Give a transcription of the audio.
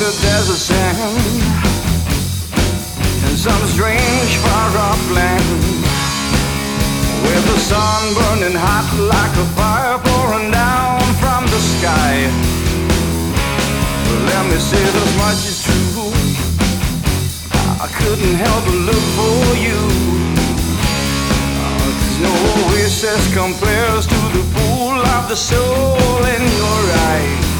the desert sand in some strange far-off land, with the sun burning hot like a fire pouring down from the sky. Let me say this much is true, I couldn't help but look for you. 'Cause no oasis compares to the pool of the soul in your eyes.